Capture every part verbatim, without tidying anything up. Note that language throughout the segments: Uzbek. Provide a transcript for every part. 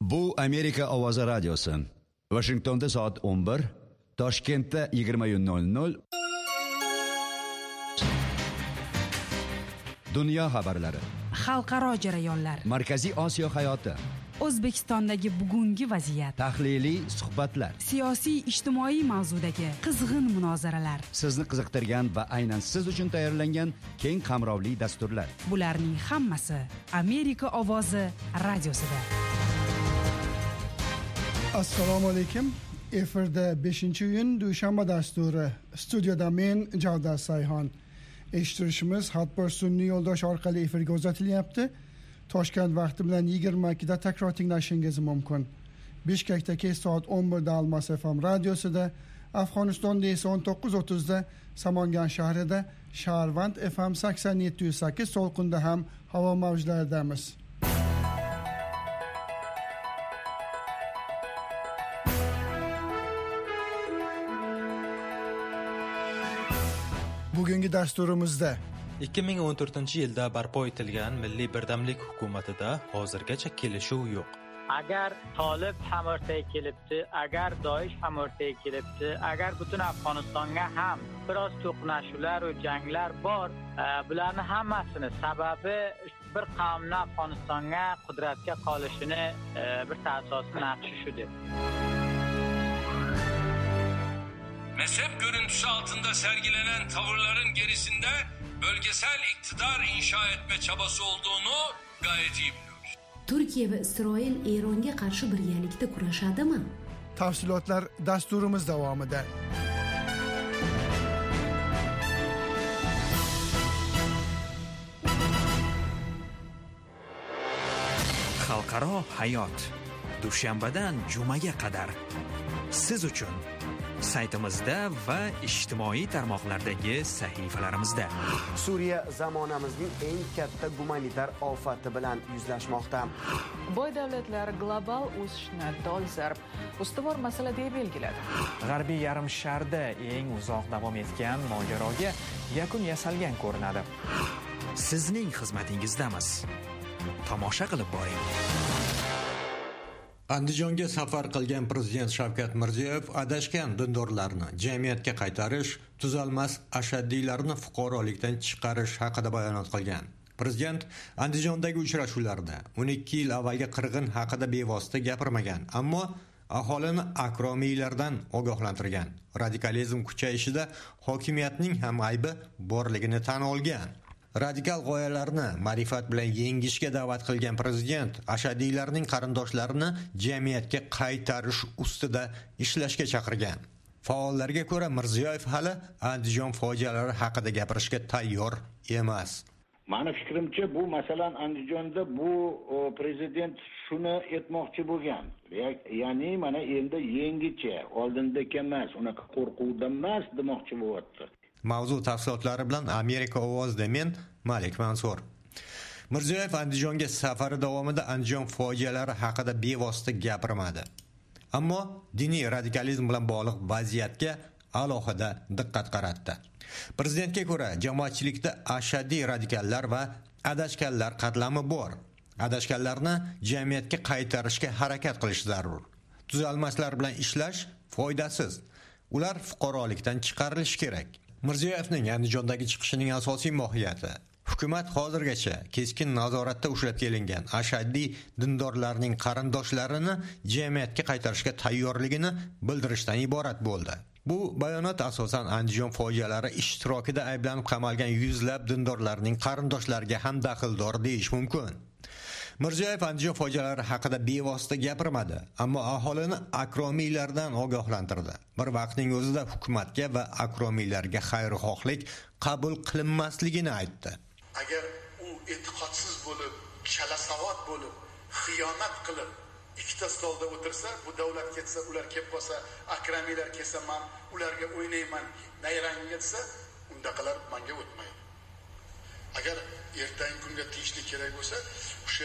Bu Amerika Ovozi radiosi. Washingtonda soat o'n bir, Toshkentda yigirma nol nol. Dunyo xabarlari, xalqaro jarayonlar, Markaziy Osiyo hayoti, O'zbekistondagi bugungi vaziyat, tahliliy suhbatlar, siyosiy ijtimoiy mavzudagi qizg'in munozaralar, sizni qiziqtirgan va aynan siz uchun tayyorlangan keng qamrovli dasturlar. Bularning hammasi Amerika Ovozi radiosida. Assalomu alaykum. Efirda beshinchi iyun dushanba dasturi. Studiyada men Javdar Sayhon. Eshittirishimiz Hatbor sun'iy yo'ldosh orqali efirga uzatilyapti. Toshkent vaqti bilan yigirma ikkida takror tinglashingiz mumkin. Bishkekdagi soat o'n birda Almas F M radiosida, Afg'onistonda esa o'n to'qqiz o'ttizda Samangan shahrida Sharvand F M sakson yetti nuqta sakkiz to'lqinda ham havo mavjlaridamiz. Bugungi dasturimizda ikki ming o'n to'rtinchi yilda barpo etilgan Milliy birdamlik hukumatida hozirgacha kelishuv yo'q. Agar Tolib ham o'rtaga kelibdi, agar Doish ham o'rtaga kelibdi, agar butun Afg'onistonga ham biroz to'qnashuvlar va janglar bor, bularning hammasini sababi bir qavmning Afg'onistonga qudratga qolishini bir asosiy naqshi shudir. Mezhep görüntüsü altında sergilenen tavırların gerisinde bölgesel iktidar inşa etme çabası olduğunu gayet iyi biliyoruz. Türkiye ve İsrail Eronga qarshi birgalikda kurashadimi? Tafsilotlar dasturimiz davomida. Xalqaro hayot. Dushanbadan jumaga qadar siz uchun saytimizda va ijtimoiy tarmoqlardagi sahifalarimizda. Suriya zamonamizning eng katta gumanitar ofati bilan yuzlashmoqda. Boy davlatlar global o'sishni dolzarb ustuvor masala deb belgiladi. G'arbiy yarim sharda eng uzoq davom etgan mojaroga yakun yasalgan ko'rinadi. Sizning xizmatingizdamiz. Tomosha qilib boring. Andijonga safar qilgan prezident Shavkat Mirziyoyev adashgan dindorlarni jamiyatga qaytarish, tuzalmas ashaddiylarni fuqarolikdan chiqarish haqida bayonot qilgan. Prezident Andijondagi uchrashuvlarda o'n ikki yil avvalgi qirg'in haqida bevosita gapirmagan, ammo aholini akromiylardan ogohlantirgan. Radikalizm kuchayishida hokimiyatning ham aybi borligini tan olgan. Radikal g'oyalarni ma'rifat bilan yengishga da'vat qilgan prezident ashadiylarning qarindoshlarini jamiyatga qaytarish ustida ishlashga chaqirgan. Faollarga ko'ra Mirziyoyev hali Andijon fojialari haqida gapirishga tayyor emas. Mani fikrimcha bu masalan Andijonda bu prezident shuni aytmoqchi bo'lgan. Ya'ni mana endi yengicha, oldindagi emas, unaqa qo'rquvdan emas demoqchi bo'lyapti. Mavzu tafsilotlari bilan Amerika Ovozida men Malik Mansur. Mirziyoyev Andijonga safari davomida Andijon fojialari haqida bevosita gapirmadi. Ammo diniy radikalizm bilan bog'liq vaziyatga alohida diqqat qaratdi. Prezidentga ko'ra, jamoatchilikda ashaddiy radikallar va adashganlar qatlami bor. Adashganlarni jamiyatga qaytarishga harakat qilish zarur. Tuzalmaslar bilan ishlash foydasiz. Ular fuqarolikdan chiqarilishi kerak. Mirziyoyevning Andijondagi chiqishining asosiy mohiyati hukumat hozirgacha keskin nazoratda ushlab kelingan ashaddiy dindorlarning qarindoshlarini jamiyatga qaytarishga tayyorligini bildirishdan iborat bo'ldi. Bu bayonot asosan Andijon fojialari ishtirokida ayblanib qamalgan yuzlab dindorlarning qarindoshlariga ham daxldor deyish mumkin. Mirziyoyev Andijon fojialari haqida bevosita gapirmadi, ammo aholini akromiylardan ogohlantirdi. Bir vaqtning o'zida hukumatga va akromiylarga xayrixohlik qabul qilinmasligini aytdi. Agar u e'tiqodsiz bo'lib, chalasavod bo'lib, xiyonat qilib, ikkita stolda o'tirsa, bu davlat ketsa, ular kelib qolsa, akromiylar kelsa, men ularga o'ynayman, nayrangga ketsa, undaqalar menga o'tmaydi. Agar ertangi kunga tinchlik kerak bo'lsa, o'sha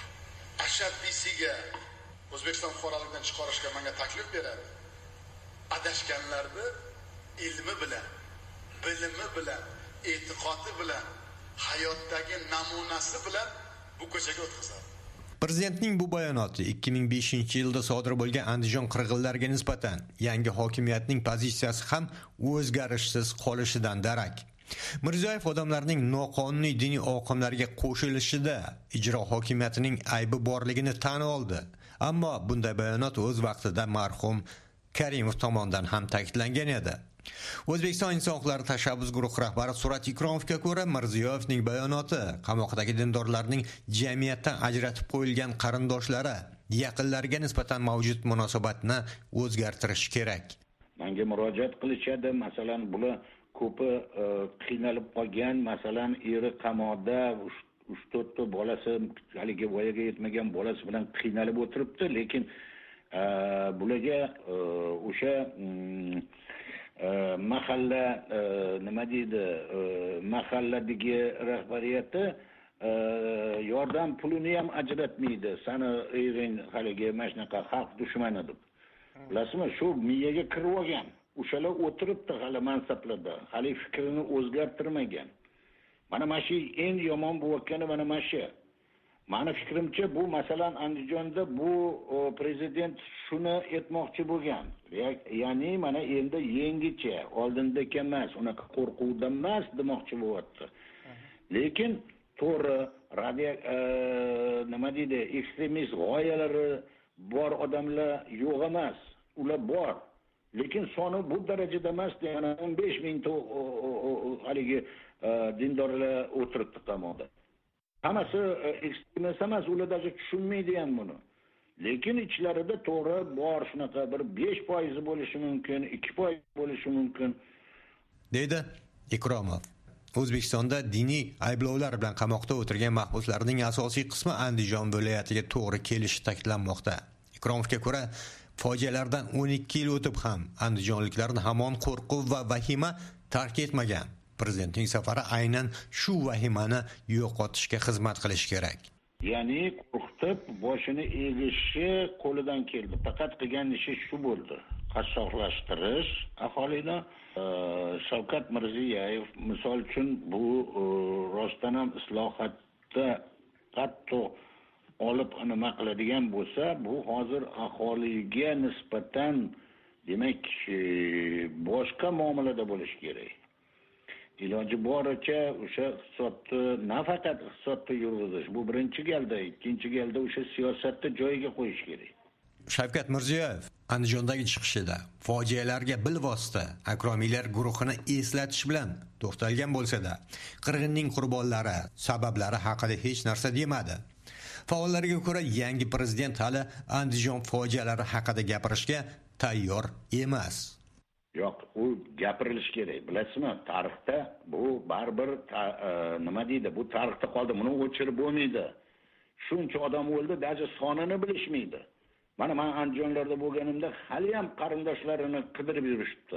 ashaddiysiga O'zbekiston fuqaroligidan chiqarishga menga taklif beradi. Adashganlarni ilmi bilan, bilimi bilan, e'tiqodi bilan, hayotdagi namunasi bilan bu ko'chaga o'tkazadi. Prezidentning bu bayonoti ikki ming beshinchi yilda sodir bo'lgan Andijon qirg'inlariga nisbatan yangi hokimiyatning pozitsiyasi ham o'zgarishsiz qolishidan darak. Mirziyoyev odamlarning noqonuniy diniy oqimlarga qo'shilishida ijro hokimiyatining aybi borligini tan oldi. Ammo bunday bayonot o'z vaqtida marhum Karimov tomonidan ham ta'kidlangan edi. O'zbekiston Inson huquqlari tashabbus guruhi rahbari Surat Ikromovga ko'ra, Mirziyoyevning bayonoti qamoqdagi dindorlarning jamiyatdan ajratib qo'yilgan qarindoshlari, yaqinlariga nisbatan mavjud munosabatni o'zgartirish kerak. Menga murojaat qilishadi, masalan, bular ko'pi qiynalib qolgan, masalan, eri qamoqda, uch to'rtta bolasi, haligi voyaga yetmagan bolasi bilan qiynalib o'tiribdi, lekin bularga o'sha mahalla nima deydi, mahalladagi rahbariyati yordam pulini ham ajratmaydi. Sani ering haligi mana shunaqa xalq dushmani deb. Bilasizmi, shu miyaga kirib olgan. O'shalar o'tiribdi hali mansablarda, hali fikrini o'zgartirmagan. Mana mana shu eng yomon bo'layotgani mana mana shu. Mani fikrimcha bu masalan Andijonda bu prezident shuni aytmoqchi bo'lgan. Ya'ni mana endi yangicha, oldindagi emas, unaqa qo'rquvdan emas demoqchi bo'lyapti. Lekin to'g'ri, radio nima deydi, ekstremist g'oyalari bor odamlar yo'q emas, ular bor. Lekin soni bu darajada emas, yana o'n besh ming ta haligi dindorlar o'tiribdi qamoqda. Hammasi ekstremist emas, ular даже tushunmaydi ham buni. Lekin ichlarida to'g'ri bor, shunaqa bir besh foiz bo'lishi mumkin, ikki foiz bo'lishi mumkin. Deydi Ikromov. O'zbekistonda diniy ayblovlar bilan qamoqda o'tirgan mahbuslarning asosiy qismi Andijon viloyatiga to'g'ri kelishi ta'kidlanmoqda. Ikromovga ko'ra, fojialardan o'n ikki yil o'tib ham andijonliklarni hamon qo'rquv va vahima tark etmagan. Prezidentning safari aynan shu vahimani yo'qotishga xizmat qilishi kerak. Ya'ni qo'rqitib, boshini egishi qo'lidan keldi. Faqat qilgan ishi shu bo'ldi. Qashshoqlashtirish aholini. Shavkat Mirziyoyev misol uchun bu rostdan ham islohotda qattiq olib nima qiladigan bo'lsa, bu hozir aholiga nisbatan demak boshqa muomalada bo'lish kerak. Iloji boricha o'sha iqtisodni nafaqat iqtisodda yurgizish, bu birinchi galda, ikkinchi galda o'sha siyosatni joyiga qo'yish kerak. Shavkat Mirziyoyev Andijondagi chiqishida fojialarga bilvosita akromiylar guruhini eslatish bilan to'xtalgan bo'lsa-da, qirg'inning qurbonlari, sabablari haqida hech narsa demadi. Faollarga ko'ra, yangi prezident hali Andijon fojialari haqida gapirishga tayyor emas. Yo'q, u gapirilish kerak. Bilasizmi, tarixda bu baribir nima deydi, bu tarixda qoldi, buni o'chirib bo'lmaydi. Shuncha odam o'ldi, даже sonini bilishmaydi. Mana men Andijonlarda bo'lganimda hali ham qarindoshlarini qidirib yurishibdi.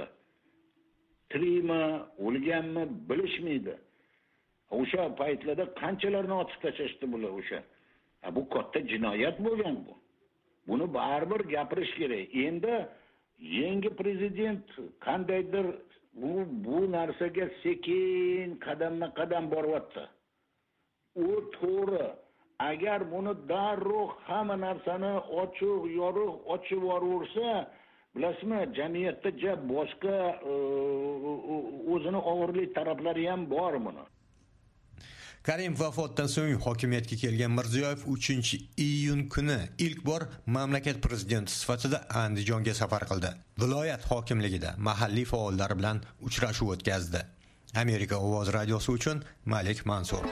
Tirikmi, o'lganmi bilishmaydi. O'sha paytlarda qanchalarni otib tashlashdi bular o'sha. Bu katta jinoyat bo'lgan bu. Buni baribir gapirish kerak. Endi yangi prezident qandaydir bu bu narsaga sekin qadamma-qadam boryapti. U to'g'ri, agar buni darrov hamma narsani ochiq, yorug' ochib yuborsa, bilasizmi, jamiyatda ja boshqa o'zini og'irlik taraflari ham bor buni. Karim vafotidan so'ng hokimiyatga kelgan Mirziyoyev uchinchi iyun kuni ilk bor mamlakat prezidenti sifatida Andijonga safar qildi. Viloyat hokimligida mahalliy faollar bilan uchrashuv o'tkazdi. Amerika ovoz radiosi uchun Malik Mansur.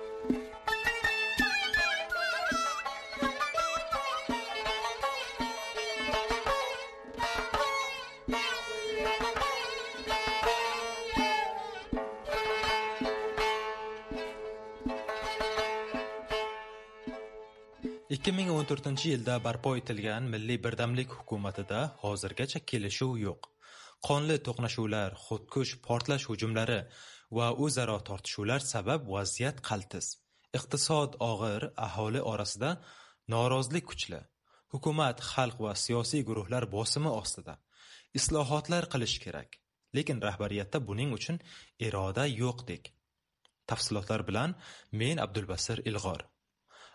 ikki ming o'n to'rtinchi yilda barpo etilgan Milliy birdamlik hukumatida hozirgacha kelishuv yo'q. Qonli to'qnashuvlar, xudkush portlash hujumlari va o'zaro tortishuvlar sabab vaziyat qaltis. Iqtisod og'ir, aholi orasida norozilik kuchli. Hukumat, xalq va siyosiy guruhlar bosimi ostida. Islohotlar qilish kerak, lekin rahbariyatda buning uchun iroda yo'qdek. Tafsilotlar bilan men Abdulbasir Ilg'or.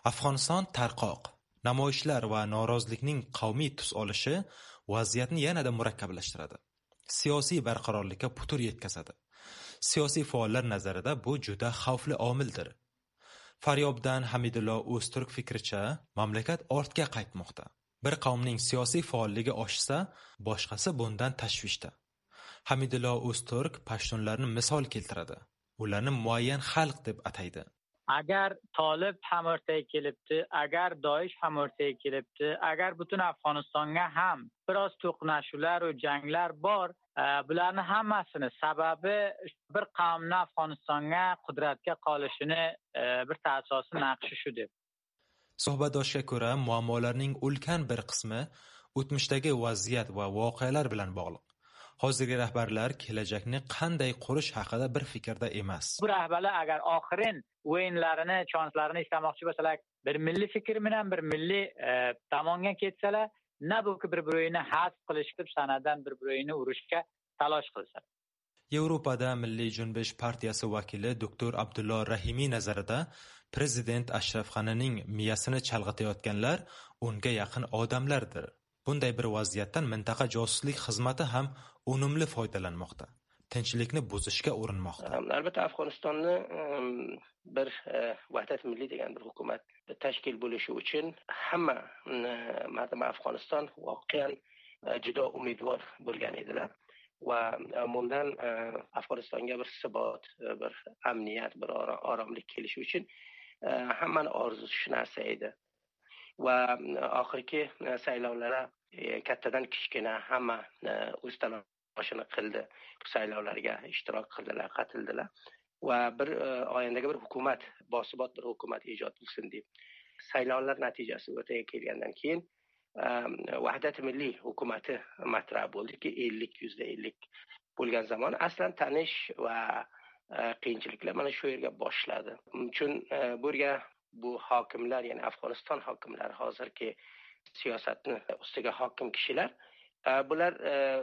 Afg'oniston tarqoq, namoyishlar va norozilikning qavmiy tus olishi vaziyatni yanada murakkablashtiradi. Siyosiy barqarorlikka putur yetkazadi. Siyosiy faollar nazarida bu juda xavfli omildir. Faryobdan Hamidullo O'zturk fikricha, mamlakat ortga qaytmoqda. Bir qavmning siyosiy faolligi oshsa, boshqasi bundan tashvishda. Hamidullo O'zturk pashtunlarni misol keltiradi. Ularni muayyan xalq deb ataydi. Agar Tolib ham o'rtaga kelibdi, agar Doish ham o'rtaga kelibdi, agar butun Afg'onistonga ham biroz to'qnashuvlar va janglar bor, bularning hammasini sababi bir qavmni Afg'onistonga qudratga qolishini bir asosi naqshi shu deb. Suhbatdoshga ko'ra, muammolarning ulkan bir qismi o'tmishdagi vaziyat va voqealar bilan bog'liq. Hozirgi rahbarlar kelajakni qanday qurish haqida bir fikrda emas. Bu rahbarlar agar oxirin o'yinlarini, chanslarini istamoqchi bo'lsalar, bir milliy fikr bilan bir milliy tomonga ketsalar, na bu bir-birini hasb qilish deb sanadan bir-birini urishga talosh qilsa. Yevropada Milliy Junbish partiyasi vakili doktor Abdullo Rahimiy nazarida prezident Ashraf G'anining miyasini chalg'itayotganlar unga yaqin odamlardir. Bunday bir vaziyatdan mintaqa josuslik xizmati ham unumli foydalanmoqda. Tinchlikni buzishga urinmoqda. Albatta Afg'onistonni bir vahdat milliy degan bir hukumat tashkil bo'lishi uchun hamma mardum Afg'oniston voqean juda umidvor bo'lgan edilar. Va bundan Afg'onistonga bir sabot, bir amniyat, bir oromlik kelishi uchun hammaning orzusi shu narsa edi. Va oxirgi saylovlarda kattadan kichkina hamma o'z taloshini qildi. Saylovlarga ishtirok qildilar, qatildilar va bir oyandagi bir hukumat, bosibot bir hukumat ijod qilsin deb saylovlar natijasi o'taga kelgandan keyin vahdat milliy hukumati matrah bo'ldiki, ellik yuzda ellik bo'lgan zamon aslan tanish va qiyinchiliklar mana shu yerga boshladi. Chun bu yerga bu hokimlar, ya'ni Afg'oniston hokimlari, hozirgi siyosatni ustiga hokim kishilar, bular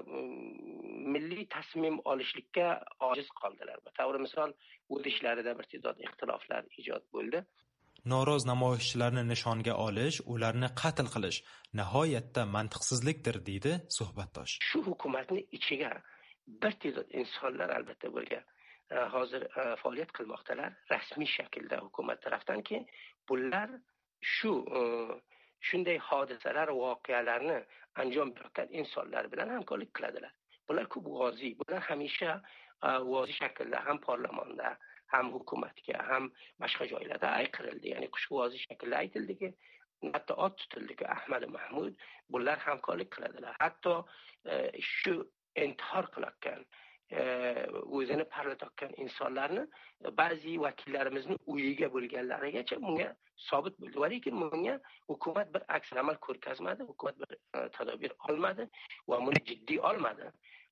milliy tasmim olishlikka ojiz qoldilar. Tavri misol, o'z ishlarida bir tezod ixtiloflar ijod bo'ldi. Noroz namoyishchilarni nishonga olish, ularni qatl qilish nihoyatda mantiqsizlikdir, deydi suhbatdosh. Shu hukumatning ichiga bir tezod insonlar albatta bo'lgan. Hozir faoliyat qilmoqdalar rasmiy shaklda hukumat tarafdan ki bular shu shunday hodisalar, voqealarni anjom bergan insonlar bilan hamkorlik qiladilar. Bular ko'p g'ozi, bular hamisha g'ozi shaklda ham parlamonda, ham hukumatga, ham boshqa joylarda ayqirildi. Ya'ni qushg'ozi shaklda aytildiki, hatto ot tutildiki, Ahmad Mahmud bular hamkorlik qiladilar. Hatto shu intihor qilayotgan, o'zini parlatayotgan insonlarni ba'zi vakillarimizni uyiga bo'lganlarigacha bunga sobit bo'ldi. Lekin bunga hukumat bir aks amal ko'rgazmadi, hukumat bir tadbir olmadi va buni jiddiy olmadi.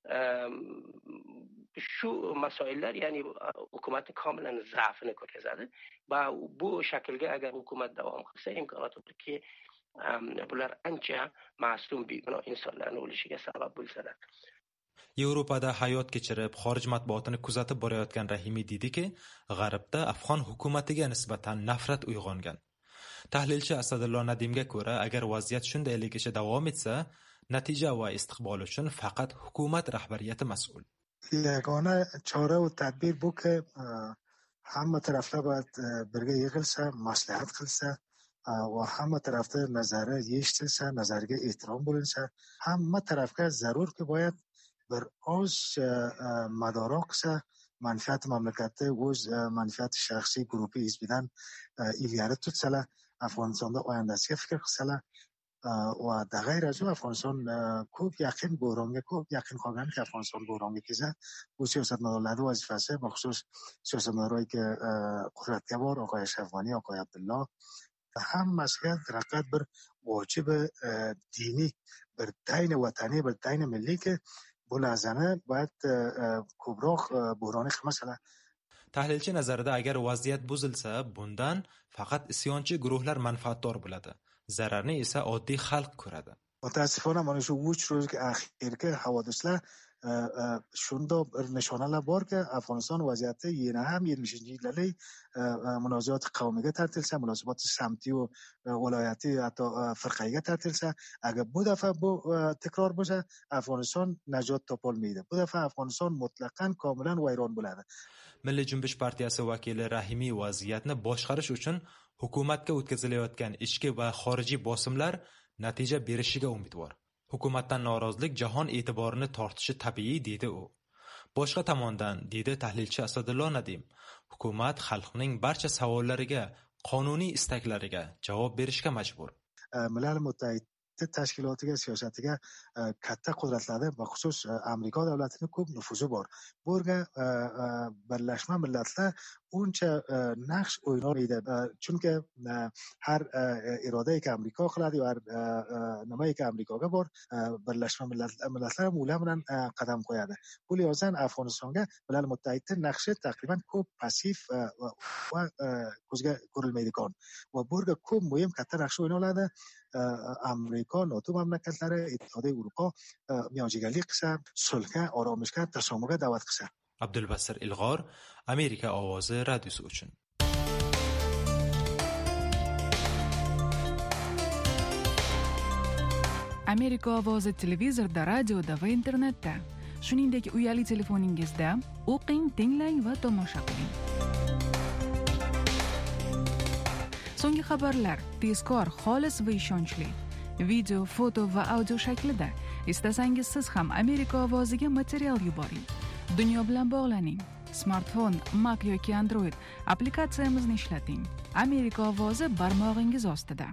Shu masaillar, ya'ni hukumatning komilan zafini ko'rsatadi va bu shaklga agar hukumat davom qilsa, imkoniyat borki bular ancha ma'sum begunoh insonlarning o'lishiga sabab bo'lsalar. Yevropada hayot kechirib, xorij matbuotini kuzatib borayotgan Rahimiy deydiki, G'arbda Afg'on hukumatiga nisbatan nafrat uyg'ongan. Tahlilchi Asadullo Nadimga ko'ra, agar vaziyat shundayligicha davom etsa, natija va istiqbol uchun faqat hukumat rahbariyati mas'ul. Yagona chora va tadbir bu ki hamma taraflar bayd birga yig'ilsa, maslahat qilsa va hamma tarafda nazari eshitilsa, nazariga ehtirom bo'linsa, hamma tarafga zarur ki boyad bir oz madoro qilsa, manfaat mamlakatda o'z manfaat shaxsiy guruhi hizbidan ilgari tutsalar, Afg'onistonda oyandasiga fikr qilsalar va dag'ayr azu Afg'oniston ko'p yaqin bo'ronga, ko'p yaqin qolgan ki Afg'oniston bo'ronga kelsa, bu siyosatmadorlarning vazifasi, maxsus siyosatmadorlar ki qudratga bor, Oqay Ashraf G'ani, Oqay Abdullo, hammasiga faqat bir vojibi diniy, bir dayni vataniy, bir dayni milliy ki bu narzani bayd ko'proq bo'roni qilmasalar. Tahlilchi nazarida agar vaziyat buzilsa, bundan faqat isyonchi guruhlar manfaatdor bo'ladi. Zararni esa oddiy xalq ko'radi. Mutaasifona mana shu uch ro'zga axirgi havodislar shunda bir nishonalar borki, Afg'oniston vaziyati yana ham yetmishinchi yillarlik munozarat qavmiga tortilsa, munosabat samtiy va viloyatiy hatto firqaga tortilsa, agar bu daf'a bu takror bo'lsa, Afg'oniston najot topolmaydi. Bu daf'a Afg'oniston mutlaqan komilan vayron bo'ladi. Milliy Junbish partiyasi vakili Rahimiy vaziyatni boshqarish uchun hukumatga o'tkazilayotgan ichki va xorijiy bosimlar natija berishiga umidvor. Hukumatdan norozilik jahon e'tiborini tortishi tabiiy, deydi u. Boshqa tomondan, deydi tahlilchi Asadullo Nadim, hukumat xalqning barcha savollariga, qonuniy istaklariga javob berishga majbur. Milal Muttahid tashkilotiga, siyosatiga katta qudratlarni va xusus Amerika davlatining ko'p nufuzi bor. Bu yerga Birlashma Millatlar uncha naqsh o'ynolmaydi. Chunki har irodaki Amerika qiladi, har nimaiki Amerikaga bor, Birlashma Millatlar ular bilan qadam qo'yadi. Bu liyozdan Afg'onistonga Milal Muttahidning naqshi taqriban ko'p passiv va ko'zga ko'rilmaydigan. Va bu yerga ko'p muhim katta naqsh o'ynoladi. Amerika, NATO mamlakatlari, Ittihodiy Yevropa miyojigarlik qilsa, sulhga, oromishga, tasommga da'vat qilsa. Abdulbasir Ilg'or, Amerika ovozi radiosi uchun. Amerika ovozi televizorda, radioda va internetda, shuningdek uyali telefoningizda o'qing, tinglang va tomosha qiling. So'nggi xabarlar tezkor, xolis va ishonchli. Video, foto va audio shaklida. Istasangiz siz ham Amerika ovoziga material yuboring. Dunyo bilan bog'laning. Smartfon, Mac yoki Android applikatsiyamizni ishlating. Amerika ovozi barmog'ingiz ostida.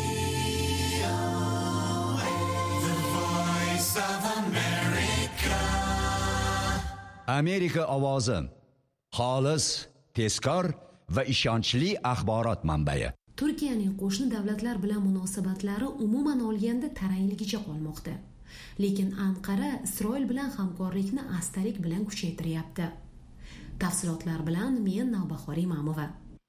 Amerika ovozi. Xolis, tezkor va ishonchli axborot manbai. Turkiyaning qo'shni davlatlar bilan munosabatlari umuman olganda tarangligicha qolmoqda. Lekin Anqara Isroil bilan hamkorlikni astalik bilan kuchaytiryapti. Tafsilotlar bilan men Navbahor Imamova.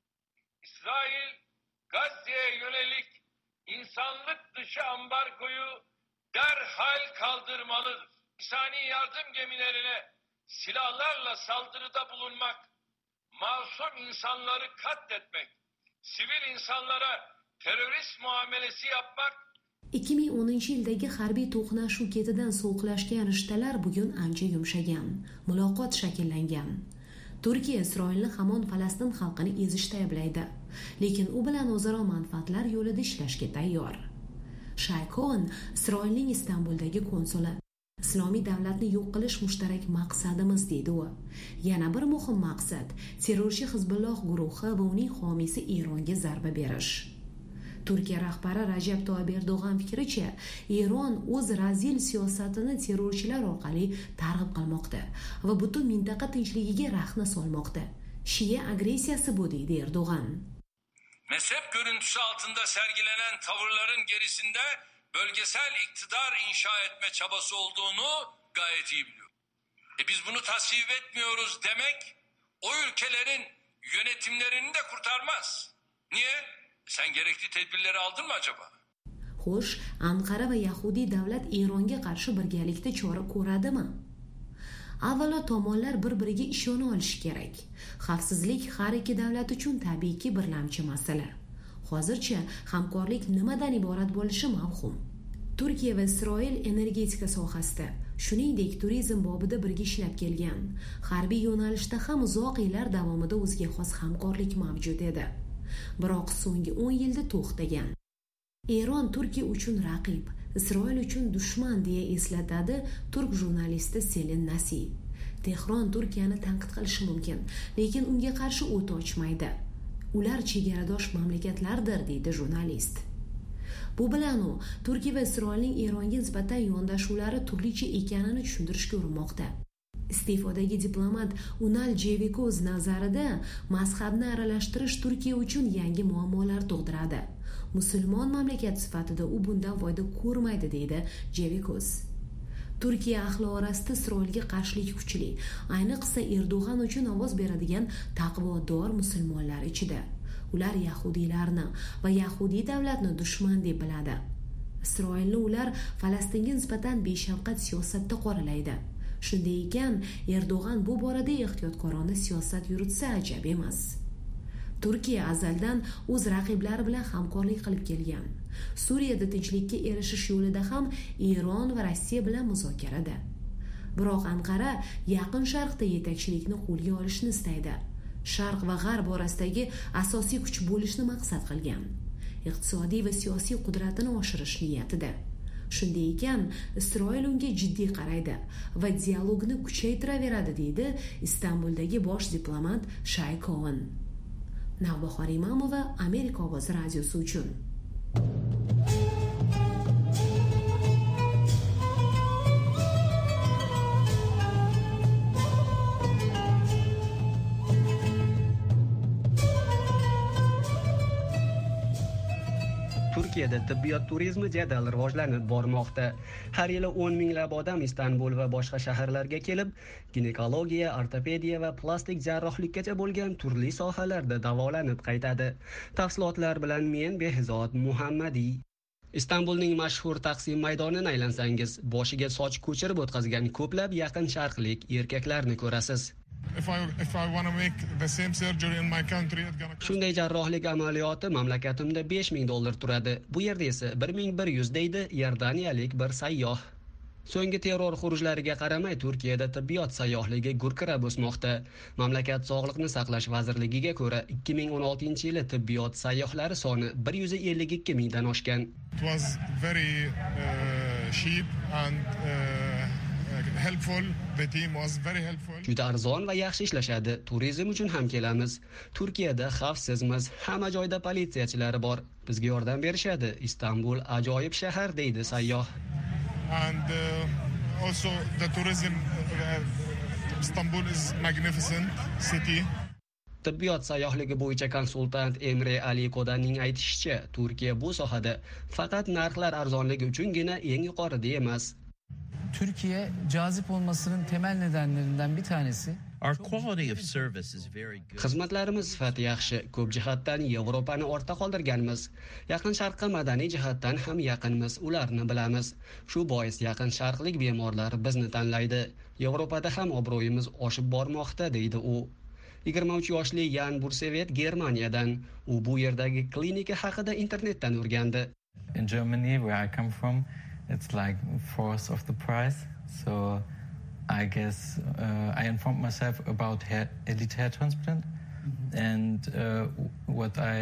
İsrail Gazze'ye yönelik insanlık dışı ambargoyu derhal kaldırmalıdır. İnsani yardım gemilerine silahlarla saldırıda bulunmak, masum insanları katletmek, sivil insanlara terörist muamelesi yapmak. ikki ming o'ninchi yildagi harbiy to'qnashuv ketidan sovuqlashgan rishtalar bugun ancha yumshagan, muloqot shakllangan. Turkiya Isroilni hamon Falastin xalqini ezishda ayblaydi, lekin u bilan o'zaro manfaatlar yo'lida ishlashga tayyor. Shay Cohen, Isroilning Istanbuldagi konsuli, Islomiy davlatni yo'q qilish mushtarak maqsadimiz, deydi u. Yana bir muhim maqsad terrorchi Hizbulloh guruhi va uning homiysi Eronga zarba berish. Turkiya rahbari Rajab Toyyib Erdo'g'an fikricha, Eron o'z razil siyosatini terrorchilar orqali targ'ib qilmoqda va butun mintaqa tinchligiga rahna solmoqda. Shia agressiyasi bu, deydi Erdo'g'an. Mezhep görüntüsü altında sergilenen tavırların gerisinde bölgesel iktidar inşa etme çabası olduğunu gayet iyi biliyor. E biz bunu tasvip etmiyoruz demek o ülkelerin yönetimlerini de kurtarmaz. Niye? Sen gerekli tedbirleri aldın mı acaba? Xo'sh, Anqara va Yahudiy davlat Eronga qarshi birgalikda chora ko'radimi? Avvalo tomonlar bir-biriga ishona olishi kerak. Xavfsizlik har ikki davlat uchun tabiiyki birlamchi masala. Hozircha hamkorlik nimadan iborat bo'lishi mavhum. Turkiya va Isroil energetika sohasida, shuningdek turizm bobida birga ishlab kelgan. Harbiy yo'nalishda ham uzoq yillar davomida o'ziga xos hamkorlik mavjud edi. Biroq so'nggi o'n yilda to'xtagan. Eron Turkiya uchun raqib, Isroil uchun dushman deya eslatadi turk jurnalisti Selin Nasi. Tehron Turkiyani tanqid qilishi mumkin, lekin unga qarshi o't ochmaydi. Ular chegaradosh mamlakatlardir, deydi jurnalist. Bu bilan u Turkiya va Isroilning Eronga nisbatan yondashuvlari turlicha ekanini tushuntirishga urinmoqda. Iste'fodagi diplomat Unal Jevikoz nazarida mazhabni aralashtirish Turkiya uchun yangi muammolar tug'diradi. Musulmon mamlakat sifatida u bundan foyda ko'rmaydi, deydi Jevikoz. Turkiya ahli orasida Isroilga qarshilik kuchli, ayniqsa Erdo'g'an uchun ovoz beradigan taqvodor musulmonlar ichida. Ular yahudiylarni va yahudiy davlatni dushman deb biladi. Isroilni ular Falastinga nisbatan beshafqat siyosatda qoralaydi. Shunday ekan, Erdo'g'an bu borada ehtiyotkorona siyosat yuritsa ajab emas. Turkiya azaldan o'z raqiblari bilan hamkorlik qilib kelgan. Suriyada tinchlikka erishish yo'lida ham Eron va Rossiya bilan muzokarada. Biroq Anqara Yaqin Sharqda yetakchilikni qo'lga olishni istaydi. Sharq va G'arb orasidagi asosiy kuch bo'lishni maqsad qilgan. Iqtisodiy va siyosiy qudratini oshirish niyatida. Shunday ekan, Isroil unga jiddiy qaraydi va dialogni kuchaytiraveradi, deydi Istanbuldagi bosh diplomat Shay Cohen. Navbahor Imamova, Amerika ovozi radiosi uchun. Turkiyada tibbiyot turizmi jadal rivojlanib bormoqda. Har yili o'n minglab odam Istanbul va boshqa shaharlarga kelib, ginekologiya, ortopediya va plastik jarrohlikkacha bo'lgan turli sohalarda davolanib qaytadi. Tafsilotlar bilan men Behzod Muhammadiy. Istanbulning mashhur Taqsim maydonini aylansangiz, boshiga soch ko'chirib o'tkazgan ko'plab yaqin sharqlik erkaklarni ko'rasiz. If I, if I want to make the same surgery in my country, it's gonna... Shunday jarrohlik amaliyoti mamlakatimda besh ming dollar turadi. Bu yerda esa bir ming bir yuz deydi Iordaniyalik bir sayyoh. So'nggi terror xurujlariga qaramay Turkiyada tibbiyot sayyohligi gurkirab o'smoqda. Mamlakat Sog'liqni saqlash vazirligiga ko'ra, ikki ming o'n oltinchi yili tibbiyot sayyohlari soni bir yuz ellik ikki mingdan oshgan. It was very uh, cheap and uh, helpful. The team was very helpful. Juda arzon va yaxshi ishlashadi. Turizm uchun ham kelamiz. Turkiyada xavfsizmiz. Hamma joyda politsiyachilari bor. Bizga yordam berishadi. Istanbul ajoyib shahar, deydi sayyoh. And uh, also the tourism uh, Istanbul is magnificent city. Tibbiyot sayyohligi bo'yicha konsultant Emre Ali Kodanning aytishicha, Turkiya bu sohada faqat narxlar arzonligi uchungina eng yuqorida emas. Türkiye cazip olmasının temel nedenlerinden bir tanesi. Our quality of service is very good. Xizmatlarimiz sifati yaxshi, ko'p jihatdan Yevropani ortda qoldirganmiz. Yaqin Sharqqa madaniy jihatdan ham yaqinmiz, ularni bilamiz. Shu bois yaqin sharqlik bemorlar bizni tanlaydi. Yevropada ham obro'yimiz oshib bormoqda, deydi u. yigirma uch yoshli Yan Bursevet Germaniyadan. U bu yerdagi klinika haqida internetdan o'rgandi. In Germany, where I come from, it's like fourth of the price. So I guess uh, I informed myself about hair, elite hair transplant and uh, what I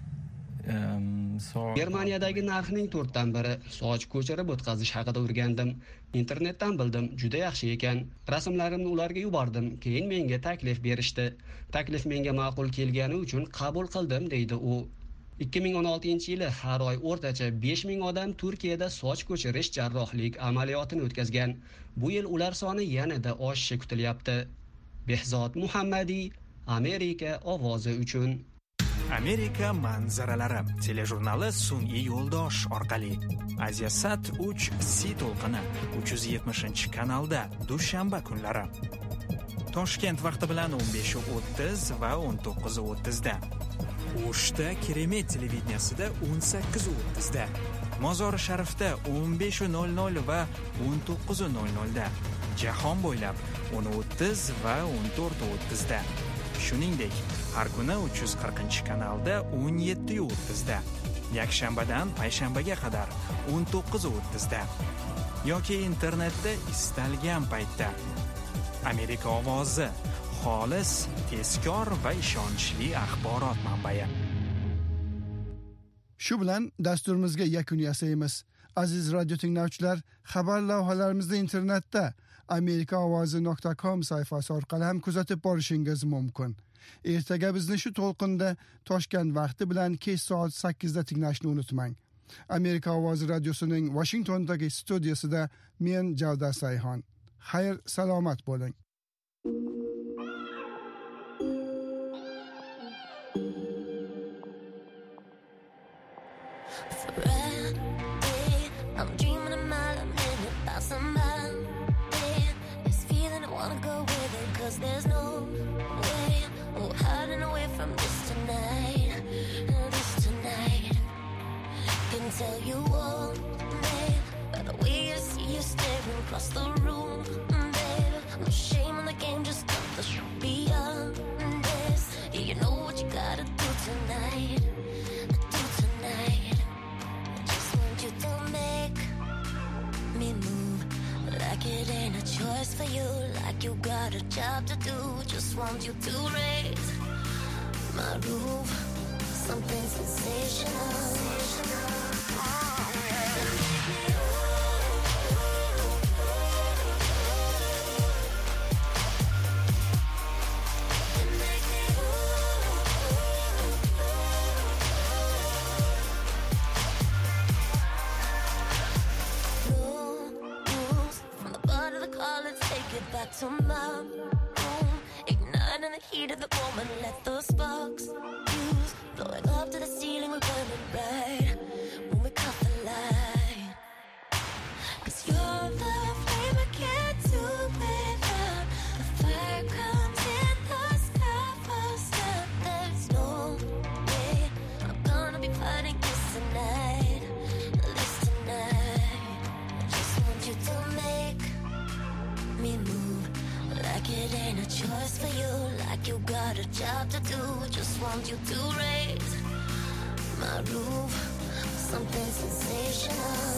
um, saw. Germaniyadagi narxning to'rtdan biri soch ko'chirib o'tkazish haqida o'rgandim. Internetdan bildim, juda yaxshi ekan. Rasmlarimni ularga yubordim, keyin menga taklif berishdi. Taklif menga ma'qul kelgani uchun qabul qildim, deydi u. ikki ming o'n oltinchi yili har oy o'rtacha besh ming odam Turkiyada soch ko'chirish jarrohlik amaliyotini o'tkazgan. Bu yil ular soni yanada oshishi kutilyapti. Behzod Muhammadiy, Amerika ovozi uchun. Amerika manzaralari telejurnali sun'iy yo'ldosh orqali Asiasat uch C to'lqini uch yuz yetmishinchi kanalda dushanba kunlari. Toshkent vaqti bilan o'n besh o'ttiz va o'n to'qqiz o'ttiz da. O'shda Keremet televideniyasida o'n sakkiz o'ttiz da. Mozori Sharifda o'n besh nol nol va o'n to'qqiz nol nol da. Jahon bo'ylab o'n o'ttiz va o'n to'rt o'ttiz da. Shuningdek, har kuni uch yuz qirqinchi kanalda o'n yetti o'ttiz da. Yakshanbadan payshanbaga qadar o'n to'qqiz o'ttiz da. Yoki internetda istalgan paytda. Amerika ovozi, xolis, tezkor va ishonchli axborot manbai. Shu bilan dasturimizga yakun yasaymiz. Aziz radio tinglovchilar, xabar lavhalarimizni internetda amerika ovozi nuqta com sayfasi orqali ham kuzatib borishingiz mumkin. Ertaga bizni shu to'lqinda Toshkent vaqti bilan kech soat sakkizda tinglashni unutmang. Amerika ovozi radiosining Washingtondagi studiyasida men Javdar Sayhon. Xayr, salomat bo'ling. I'm dreaming a mile a minute about somebody. This feeling I wanna go with it, cause there's no way we're hiding away from this tonight. This tonight. Can tell you all, babe, by the way I see you staring across the room, babe. it ain't a choice for you, like you got a job to do. Just want you to raise my roof, something sensational. Back to my room, igniting the heat of the moment. Let those sparks fuse, blowing up to the ceiling. We're burning bright when we cut the light. 'Cause you're the flame I can't do without. The fire comes in the sky first time. There's no way I'm gonna be fighting this tonight, this tonight. I just want you to make me move, like it ain't a choice for you, like you got a job to do. Just want you to raise my roof, something sensational.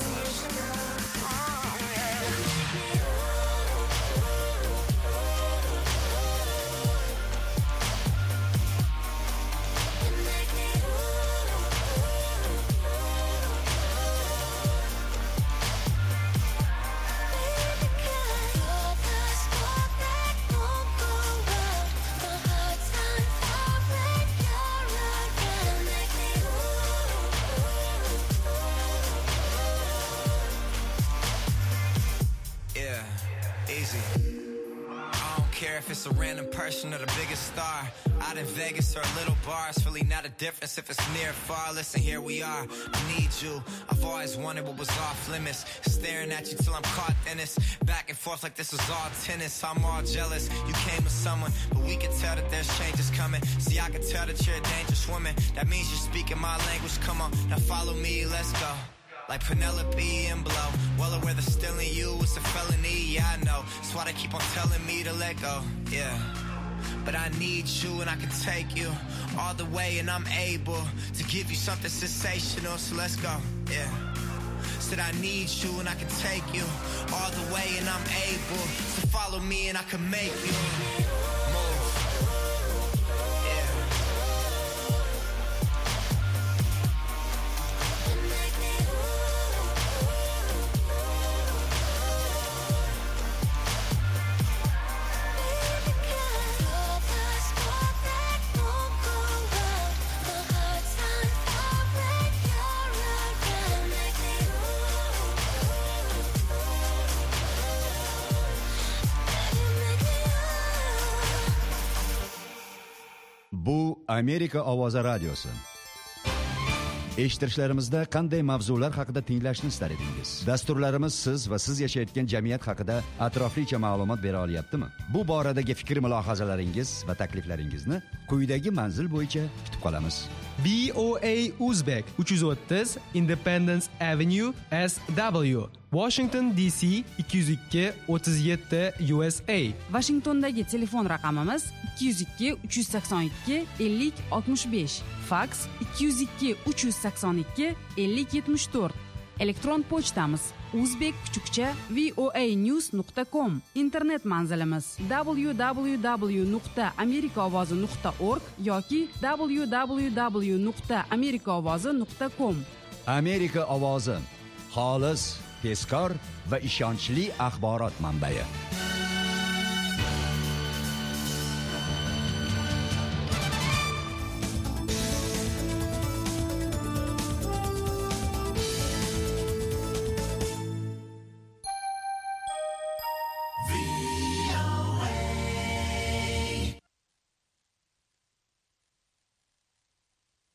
If it's a random person or the biggest star out in Vegas or a little bar, it's really not a difference if it's near or far. Listen, here we are, I need you. I've always wanted what was off limits, staring at you till I'm caught in this, back and forth like this is all tennis. I'm all jealous, you came with someone, but we can tell that there's changes coming. See, I can tell that you're a dangerous woman, that means you're speaking my language. Come on, now follow me, let's go. Like Penelope and Blow, well aware that stealing you is a felony, yeah I know. That's why they keep on telling me to let go, yeah. But I need you and I can take you all the way, and I'm able to give you something sensational, so let's go, yeah. Said I need you and I can take you all the way, and I'm able to follow me and I can make you move. Bu Amerika ovozi radiosi. Eshittirishlarimizda qanday mavzular haqida tinglashni istar edingiz? Dasturlarimiz siz va siz yashayotgan jamiyat haqida atroflicha ma'lumot bera olyaptimi? Bu boradagi fikr-mulohazalaringiz va takliflaringizni quyidagi manzil bo'yicha kutib qolamiz. B O A Uzbek uch yuz o'ttiz Independence Avenue S W Washington D C ikki yuz ikki o'ttiz yetti U S A. Washingtondagi telefon raqamimiz ikki yuz ikki uch yuz sakson ikki ellik oltmish besh. Fax ikki yuz ikki uch yuz sakson ikki ellik yetmish to'rt. Elektron pochtamiz uzbek kuchukcha voanews nuqta com. Internet manzilimiz w w w nuqta amerika ovozi nuqta org yoki w w w nuqta amerika ovozi nuqta com. Amerika ovozi, xolis, tezkor va ishonchli axborot manbai.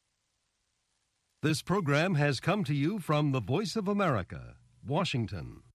This program has come to you from the Voice of America, Washington.